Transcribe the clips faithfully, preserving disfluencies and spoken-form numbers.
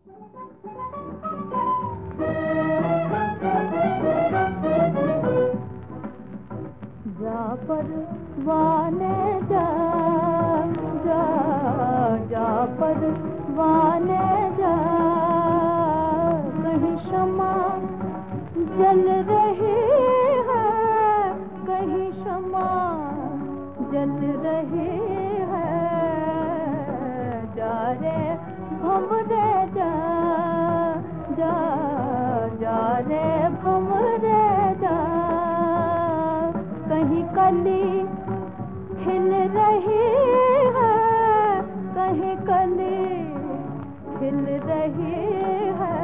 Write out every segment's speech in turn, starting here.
जा परवाने जा, जा जा परवाने जा, कहीं शमा जल रही है, कहीं शमा जल रही है, जा रे भंवरे जा, जा जा रे भंवरे जा, कहीं कली खिल रही है, कहीं कली खिल रही है,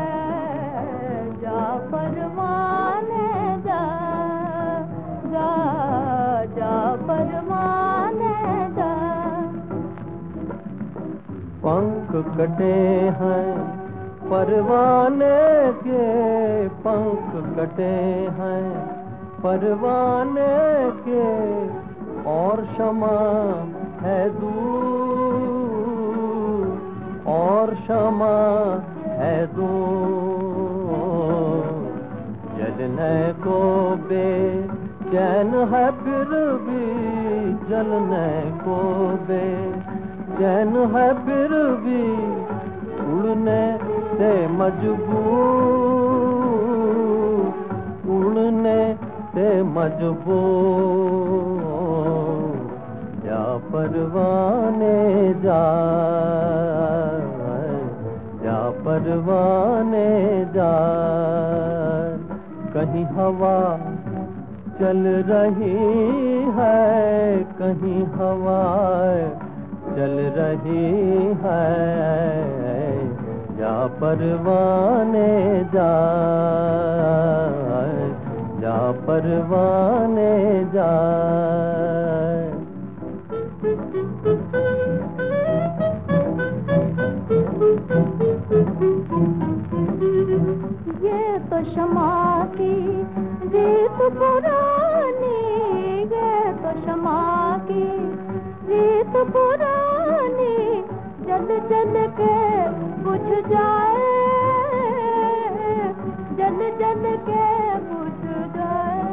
जा परवाने जा, जा जा परवाने जा। पंख कटे हैं परवाने के, पंख कटे हैं परवाने के, और शमा है दूर, और शमा है दूर, जलने को बेचैन है फिर भी, जलने को बेचैन है फिर भी, उड़ने से मजबूर, उड़ने से मजबूर, जा परवाने जा, जा परवाने जा, कहीं हवा चल रही है, कहीं हवा चल रही है, जा परवाने जा, जा परवाने जा। ये तो शमा की रीत पुरानी, ये तो शमा की रीत पुरानी, जल जल के बुझ जाए, जल जल के बुझ जाए।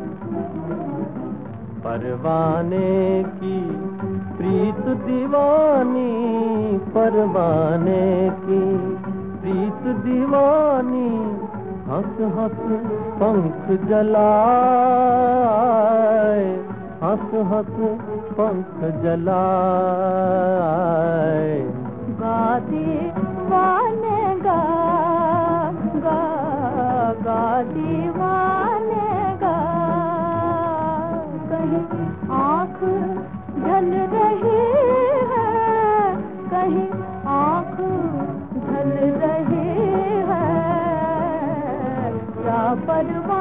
परवाने की प्रीत दीवानी, परवाने की प्रीत दीवानी, हंस हंस पंख जलाए, हंस हंस पंख जलाए, गा दीवाने गा, गा गा दीवाने गा, कहीं आँख ढल रही है, कहीं आँख ढल रही है, जा परवाने